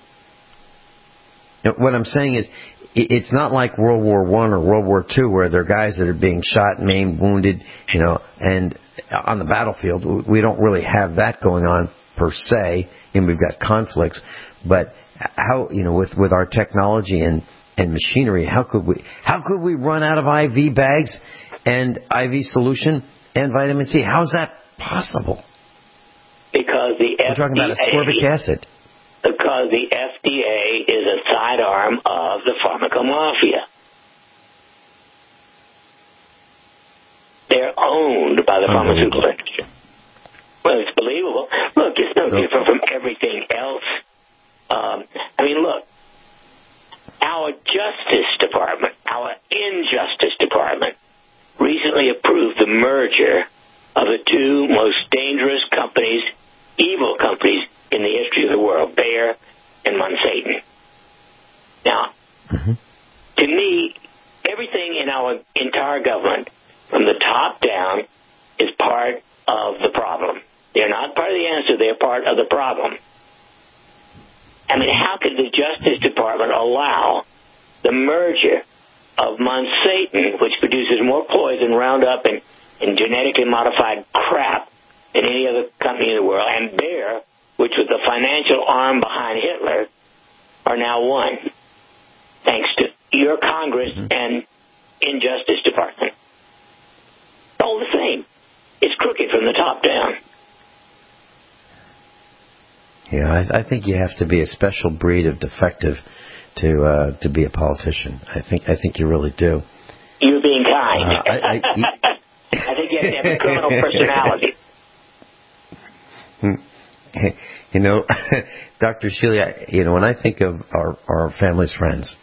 Speaker 3: what I'm saying is, it's not like World War One or World War Two, where there are guys that are being shot, maimed, wounded, you know, and on the battlefield. We don't really have that going on per se, and we've got conflicts. But how, you know, with, with our technology and, and machinery, how could we how could we run out of I V bags and I V solution and vitamin C? How is that possible?
Speaker 4: Because the
Speaker 3: We're talking about ascorbic acid.
Speaker 4: Because the F D A is a sidearm of the pharmacomafia. They're owned by the pharmaceutical industry. Well, it's believable. Look, it's no different from everything else. Um, I mean, look, our Justice Department, our Injustice Department, recently approved the merger of the two most dangerous companies, evil companies, in the history of the world, Bayer and Monsanto. Now, mm-hmm. to me, everything in our entire government, from the top down, is part of the problem. They're not part of the answer, they're part of the problem. I mean, how could the Justice Department allow the merger of Monsanto, which produces more poison, Roundup, and, and genetically modified crap than any other company in the world, and Bayer, which was the financial arm behind Hitler, are now one, thanks to your Congress mm-hmm. and Injustice Department. All the same. It's crooked from the top down.
Speaker 3: Yeah, I, I think you have to be a special breed of defective to uh, to be a politician. I think I think you really do.
Speaker 4: You're being kind.
Speaker 3: Uh, I, I,
Speaker 4: I think you have to have a criminal personality.
Speaker 3: You know, Doctor Shealy, you know, when I think of our, our family's friends,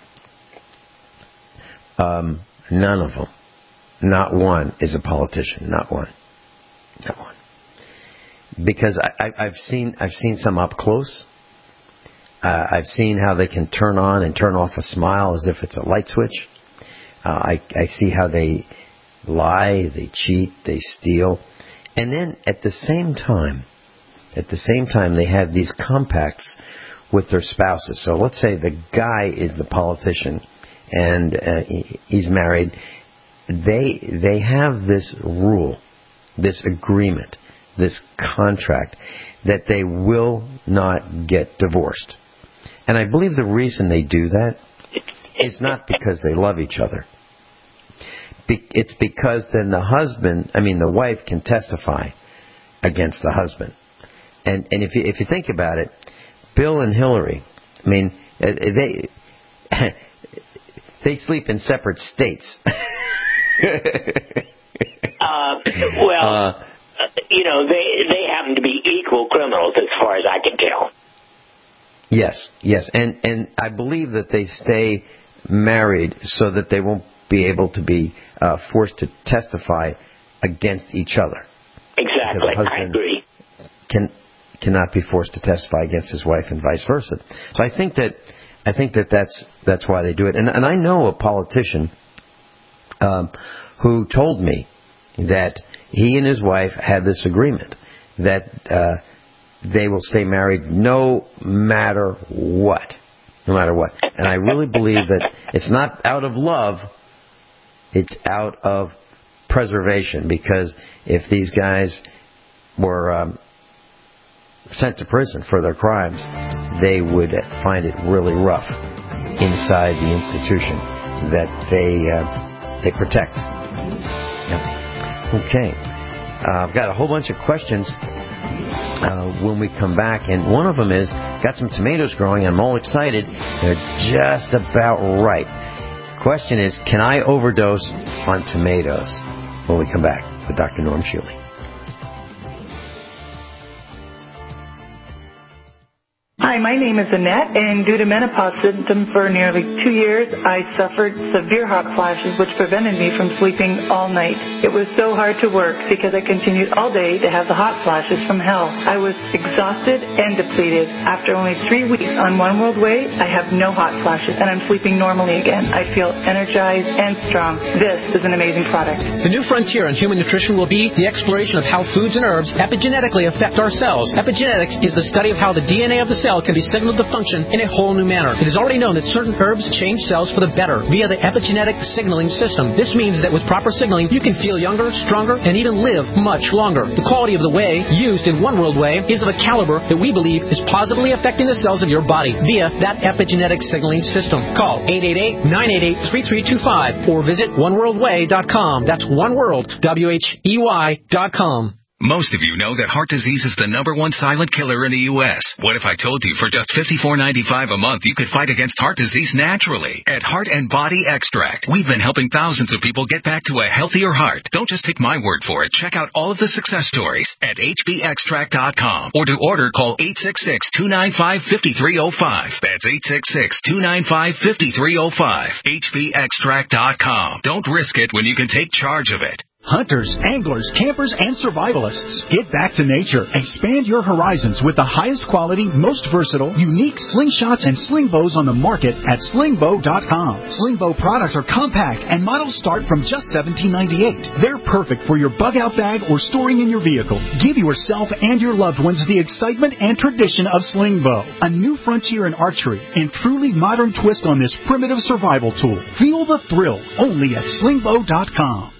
Speaker 3: um, none of them, not one, is a politician. Not one. Not one. Because I, I, I've seen I've seen some up close. Uh, I've seen how they can turn on and turn off a smile as if it's a light switch. Uh, I, I see how they lie, they cheat, they steal. And then at the same time, At the same time, they have these compacts with their spouses. So let's say the guy is the politician and uh, he's married. They they have this rule, this agreement, this contract that they will not get divorced. And I believe the reason they do that is not because they love each other. be, it's because then the husband, I mean the wife, can testify against the husband. And and if you if you think about it, Bill and Hillary, I mean they they sleep in separate states.
Speaker 4: uh, well,
Speaker 3: uh,
Speaker 4: you know, they they happen to be equal criminals as far as I can tell.
Speaker 3: Yes, yes, and and I believe that they stay married so that they won't be able to be uh, forced to testify against each other.
Speaker 4: Exactly, I agree.
Speaker 3: Can cannot be forced to testify against his wife and vice versa. So I think that I think that that's that's why they do it. And and I know a politician um, who told me that he and his wife had this agreement that uh, they will stay married no matter what, no matter what. And I really believe that it's not out of love, it's out of preservation, because if these guys were um, sent to prison for their crimes, they would find it really rough inside the institution that they uh, they protect. Yep. Okay. Uh, I've got a whole bunch of questions uh, when we come back, and one of them is, got some tomatoes growing, I'm all excited, they're just about ripe. Question is, can I overdose on tomatoes? When we come back with Doctor Norm Schuele.
Speaker 18: Hi, my name is Annette, and due to menopause symptoms for nearly two years, I suffered severe hot flashes, which prevented me from sleeping all night. It was so hard to work because I continued all day to have the hot flashes from hell. I was exhausted and depleted. After only three weeks on One World Way, I have no hot flashes, and I'm sleeping normally again. I feel energized and strong. This is an amazing product.
Speaker 6: The new frontier in human nutrition will be the exploration of how foods and herbs epigenetically affect our cells. Epigenetics is the study of how the D N A of the cell can be signaled to function in a whole new manner. It is already known that certain herbs change cells for the better via the epigenetic signaling system. This means that with proper signaling, you can feel younger, stronger, and even live much longer. The quality of the whey used in One World Whey is of a caliber that we believe is positively affecting the cells of your body via that epigenetic signaling system. Call eight eight eight, nine eight eight, three three two five or visit one world way dot com. That's OneWorld, W H E Y dot com.
Speaker 19: Most of you know that heart disease is the number one silent killer in the U S What if I told you for just fifty-four ninety-five a month you could fight against heart disease naturally? At Heart and Body Extract, we've been helping thousands of people get back to a healthier heart. Don't just take my word for it. Check out all of the success stories at H B extract dot com. Or to order, call eight six six, two nine five, five three zero five. That's eight six six, two nine five, five three zero five. H B extract dot com. Don't risk it when you can take charge of it.
Speaker 20: Hunters, anglers, campers, and survivalists. Get back to nature. Expand your horizons with the highest quality, most versatile, unique slingshots and sling bows on the market at sling bow dot com. Sling bow products are compact and models start from just seventeen ninety-eight. They're perfect for your bug-out bag or storing in your vehicle. Give yourself and your loved ones the excitement and tradition of sling bow. A new frontier in archery and truly modern twist on this primitive survival tool. Feel the thrill only at sling bow dot com.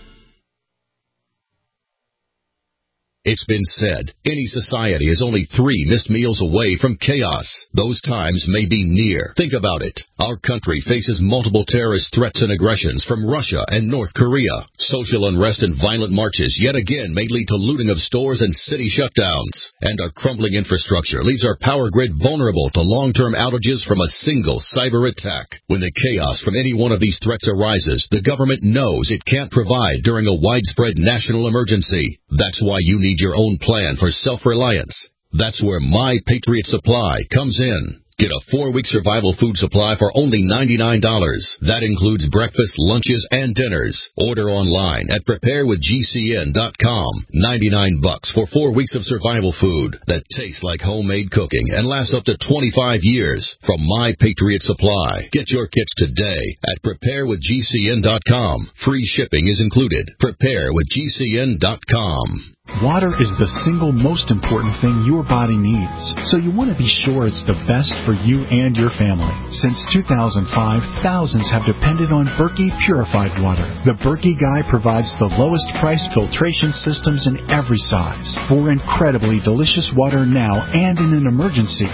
Speaker 21: It's been said, any society is only three missed meals away from chaos. Those times may be near. Think about it. Our country faces multiple terrorist threats and aggressions from Russia and North Korea. Social unrest and violent marches yet again may lead to looting of stores and city shutdowns. And our crumbling infrastructure leaves our power grid vulnerable to long-term outages from a single cyber attack. When the chaos from any one of these threats arises, the government knows it can't provide during a widespread national emergency. That's why you need your own plan for self-reliance. That's where My Patriot Supply comes in. Get a four-week survival food supply for only ninety-nine dollars. That includes breakfast, lunches, and dinners. Order online at prepare with G C N dot com. ninety-nine bucks for four weeks of survival food that tastes like homemade cooking and lasts up to twenty-five years from My Patriot Supply. Get your kits today at prepare with G C N dot com. Free shipping is included. prepare with G C N dot com.
Speaker 20: Water is the single most important thing your body needs, so you want to be sure it's the best for you and your family. Since two thousand five, thousands have depended on Berkey purified water. The Berkey Guy provides the lowest priced filtration systems in every size for incredibly delicious water now and in an emergency.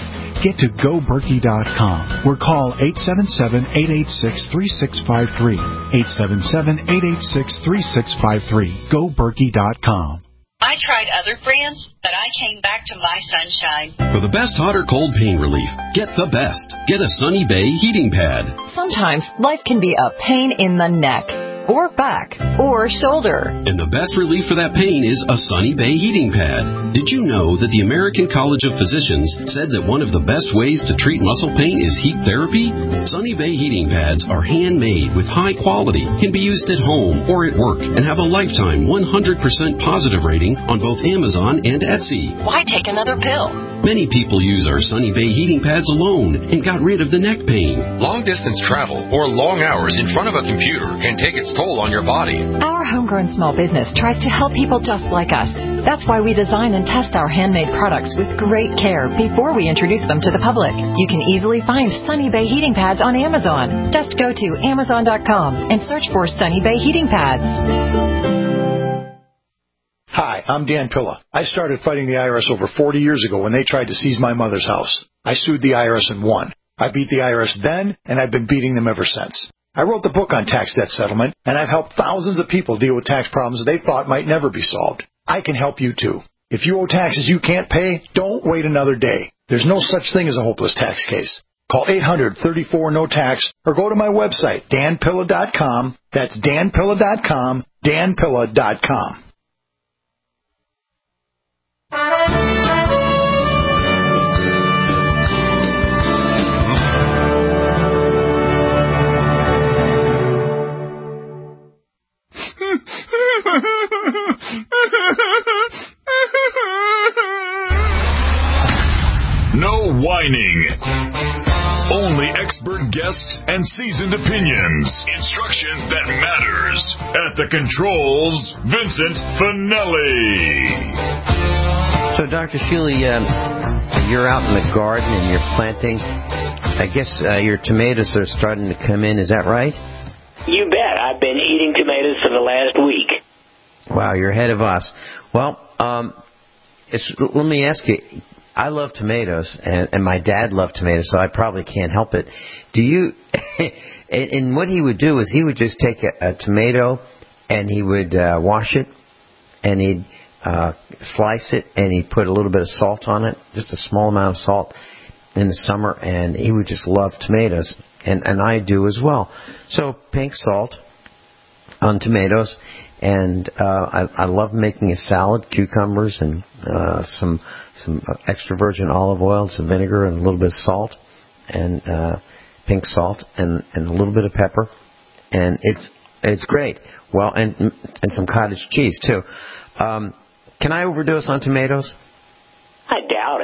Speaker 20: get to go berkey dot com or call eight seven seven, eight eight six, three six five three. eight seven seven, eight eight six, three six five three. go berkey dot com.
Speaker 5: I tried other brands, but I came back to My Sunshine.
Speaker 22: For the best hot or cold pain relief, get the best. Get a Sunny Bay heating pad.
Speaker 23: Sometimes life can be a pain in the neck, or back, or shoulder.
Speaker 22: And the best relief for that pain is a Sunny Bay heating pad. Did you know that the American College of Physicians said that one of the best ways to treat muscle pain is heat therapy? Sunny Bay heating pads are handmade with high quality, can be used at home or at work, and have a lifetime one hundred percent positive rating on both Amazon and Etsy.
Speaker 23: Why take another pill?
Speaker 22: Many people use our Sunny Bay heating pads alone and got rid of the neck pain.
Speaker 24: Long-distance travel or long hours in front of a computer can take its toll on your body.
Speaker 23: Our homegrown small business tries to help people just like us. That's why we design and test our handmade products with great care before we introduce them to the public. You can easily find Sunny Bay heating pads on Amazon. Just go to amazon dot com and search for Sunny Bay heating pads.
Speaker 25: Hi, I'm Dan Pilla. I started fighting the I R S over forty years ago when they tried to seize my mother's house. I sued the I R S and won. I beat the I R S then, and I've been beating them ever since. I wrote the book on tax debt settlement, and I've helped thousands of people deal with tax problems they thought might never be solved. I can help you too. If you owe taxes you can't pay, don't wait another day. There's no such thing as a hopeless tax case. Call eight hundred, thirty-four, no tax or go to my website, dan pilla dot com. That's dan pilla dot com, dan pilla dot com.
Speaker 2: No whining. Only expert guests and seasoned opinions. Instruction that matters. At the controls, Vincent Finelli.
Speaker 3: So, Doctor Shealy, um, you're out in the garden and you're planting. I guess uh, your tomatoes are starting to come in. Is that right?
Speaker 4: You bet. I've been eating tomatoes for the last week.
Speaker 3: Wow, you're ahead of us. Well, um, it's, let me ask you. I love tomatoes, and, and my dad loved tomatoes, so I probably can't help it. Do you? and, and what he would do is he would just take a, a tomato, and he would uh, wash it, and he'd uh, slice it, and he'd put a little bit of salt on it, just a small amount of salt in the summer, and he would just love tomatoes, and, and I do as well. So pink salt on tomatoes. And uh, I, I love making a salad, cucumbers and uh, some some extra virgin olive oil, and some vinegar, and a little bit of salt, and uh, pink salt, and, and a little bit of pepper, and it's it's great. Well, and and some cottage cheese too. Um, can I overdose on tomatoes?
Speaker 4: I doubt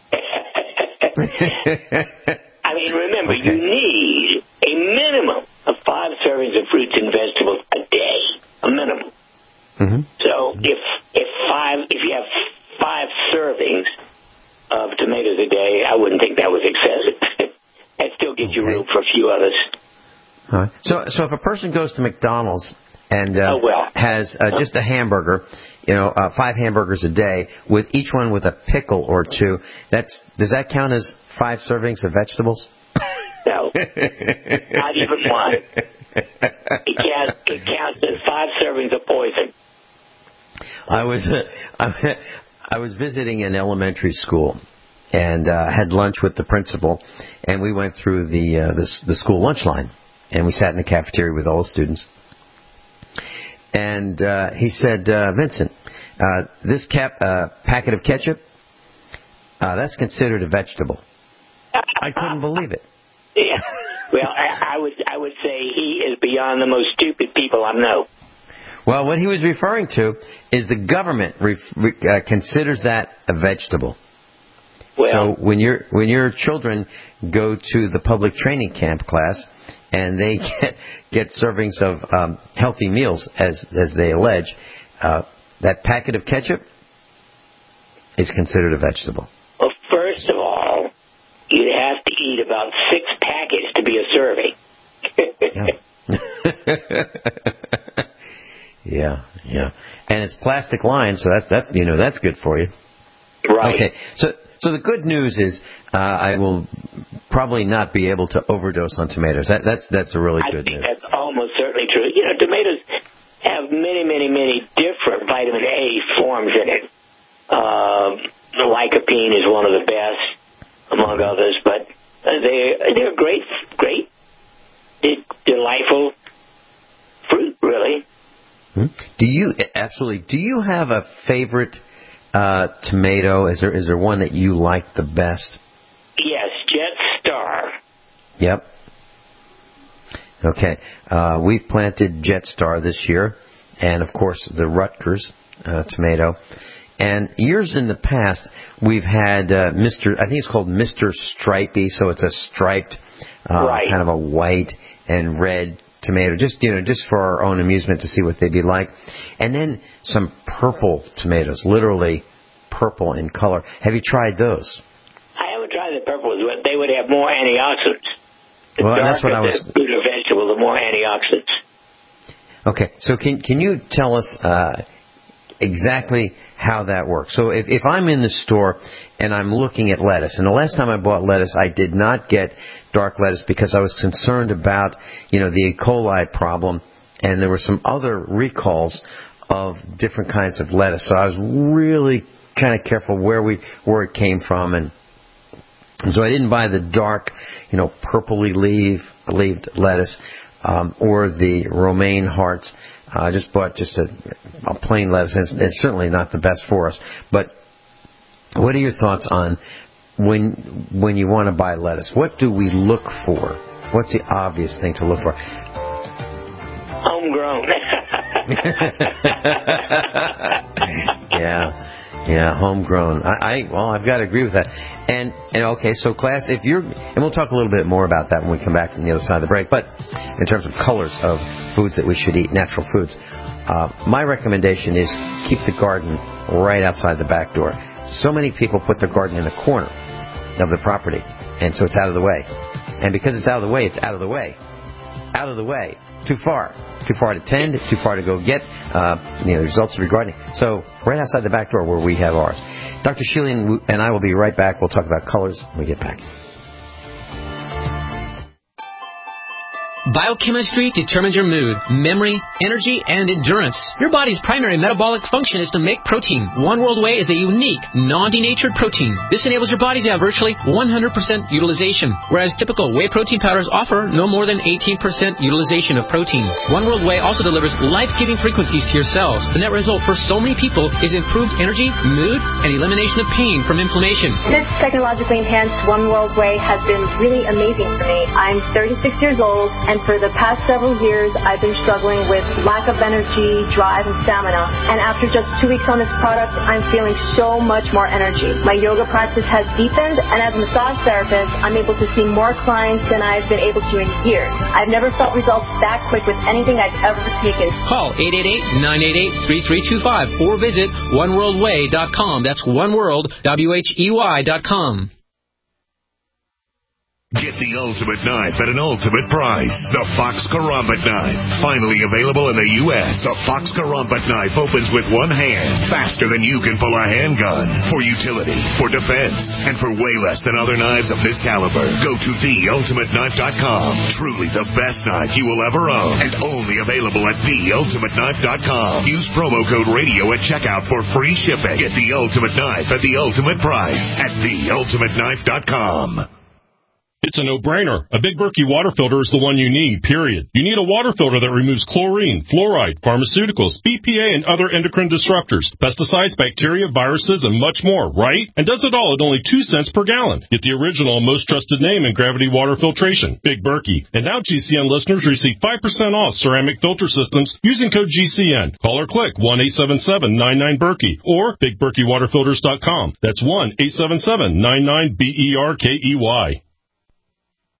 Speaker 4: it. I mean, remember, okay. You need a minimum of five servings of fruits and vegetables a day. A minimum.
Speaker 3: Mm-hmm.
Speaker 4: So if if five if you have five servings of tomatoes a day, I wouldn't think that was excessive. That still gives you room for a few others.
Speaker 3: All right. So so if a person goes to McDonald's and uh,
Speaker 4: oh, well.
Speaker 3: has uh, just a hamburger, you know, uh, five hamburgers a day, with each one with a pickle or two, that's does that count as five servings of vegetables?
Speaker 4: No, not even one. It counts, it counts as five servings of poison.
Speaker 3: I was uh, I was visiting an elementary school and uh, had lunch with the principal, and we went through the, uh, the the school lunch line, and we sat in the cafeteria with all the students. And uh, he said, uh, Vincent, uh, this cap, uh, packet of ketchup, uh, that's considered a vegetable. I couldn't believe it.
Speaker 4: Yeah. Well, I, I would I would say he is beyond the most stupid people I know.
Speaker 3: Well, what he was referring to is the government ref, uh, considers that a vegetable.
Speaker 4: Well,
Speaker 3: so when your when your children go to the public training camp class and they get, get servings of um, healthy meals, as as they allege, uh, that packet of ketchup is considered a vegetable.
Speaker 4: Well, first of all, you'd have to eat about six packets to be a serving.
Speaker 3: yeah. yeah, yeah. And it's plastic lined, so that's that's you know that's good for you.
Speaker 4: Right.
Speaker 3: Okay. So So the good news is uh, I will probably not be able to overdose on tomatoes. That, that's that's a really
Speaker 4: I
Speaker 3: good
Speaker 4: think
Speaker 3: news.
Speaker 4: that's almost certainly true. You know, tomatoes have many, many, many different vitamin A forms in it. Uh, the lycopene is one of the best, among others, but they they're great, great, delightful fruit, really.
Speaker 3: Hmm? Do you absolutely? Do you have a favorite uh, tomato? Is there is there one that you like the best?
Speaker 4: Yes, Jet Star.
Speaker 3: Yep. Okay. Uh, we've planted Jet Star this year, and of course the Rutgers uh, tomato. And years in the past, we've had uh, Mister I think it's called Mister Stripey, so it's a striped, uh,
Speaker 4: right.
Speaker 3: kind of a white and red tomato, just you know, just for our own amusement to see what they'd be like. And then some purple tomatoes, literally purple in color. Have you tried those?
Speaker 4: I haven't tried the purple ones, but they would have more antioxidants. The
Speaker 3: well,
Speaker 4: darker
Speaker 3: that's what I was.
Speaker 4: the fruit or vegetable, the more antioxidants.
Speaker 3: Okay, so can can you tell us uh, exactly how that works? So if, if I'm in the store and I'm looking at lettuce, and the last time I bought lettuce, I did not get dark lettuce because I was concerned about, you know, the E. coli problem, and there were some other recalls of different kinds of lettuce. So I was really kind of careful where we where it came from, and, and so I didn't buy the dark, you know, purpley leaf leaved lettuce um, or the romaine hearts. I uh, just bought just a, a plain lettuce. It's, it's certainly not the best for us. But what are your thoughts on when when you want to buy lettuce? What do we look for? What's the obvious thing to look for?
Speaker 4: Homegrown.
Speaker 3: yeah, yeah, homegrown. I, I well, I've got to agree with that. And and okay, so class, if you're, and we'll talk a little bit more about that when we come back from the other side of the break. But in terms of colors of foods that we should eat, natural foods, uh, my recommendation is keep the garden right outside the back door. So many people put their garden in the corner of the property, and so it's out of the way. And because it's out of the way, it's out of the way. Out of the way. Too far. Too far to tend, too far to go get uh, you know, the results of your gardening. So right outside the back door where we have ours. Doctor Shelian and I will be right back. We'll talk about colors when we get back.
Speaker 6: Biochemistry determines your mood, memory, energy, and endurance. Your body's primary metabolic function is to make protein. One World Whey is a unique, non-denatured protein. This enables your body to have virtually one hundred percent utilization, whereas typical whey protein powders offer no more than eighteen percent utilization of protein. One World Whey also delivers life-giving frequencies to your cells. The net result for so many people is improved energy, mood, and elimination of pain from inflammation.
Speaker 1: This technologically enhanced One World Whey has been really amazing for me. I'm thirty-six years old, and for the past several years, I've been struggling with lack of energy, drive, and stamina. And after just two weeks on this product, I'm feeling so much more energy. My yoga practice has deepened, and as a massage therapist, I'm able to see more clients than I've been able to in years. I've never felt results that quick with anything I've ever taken.
Speaker 6: Call eight eight eight, nine eight eight, three three two five or visit one world way dot com. That's oneworld, W H E Y dot com.
Speaker 2: Get the ultimate knife at an ultimate price. The Fox Karambit knife. Finally available in the U S The Fox Karambit knife opens with one hand, faster than you can pull a handgun. For utility, for defense, and for way less than other knives of this caliber. Go to the ultimate knife dot com. Truly the best knife you will ever own. And only available at the ultimate knife dot com. Use promo code radio at checkout for free shipping. Get the ultimate knife at the ultimate price at the ultimate knife dot com.
Speaker 7: It's a no-brainer. A Big Berkey water filter is the one you need, period. You need a water filter that removes chlorine, fluoride, pharmaceuticals, B P A, and other endocrine disruptors, pesticides, bacteria, viruses, and much more, right? And does it all at only two cents per gallon. Get the original and most trusted name in gravity water filtration, Big Berkey. And now G C N listeners receive five percent off ceramic filter systems using code G C N. Call or click one eight seven seven, nine nine, Berkey or big berkey water filters dot com. That's one eight seven seven, nine nine, B E R K E Y.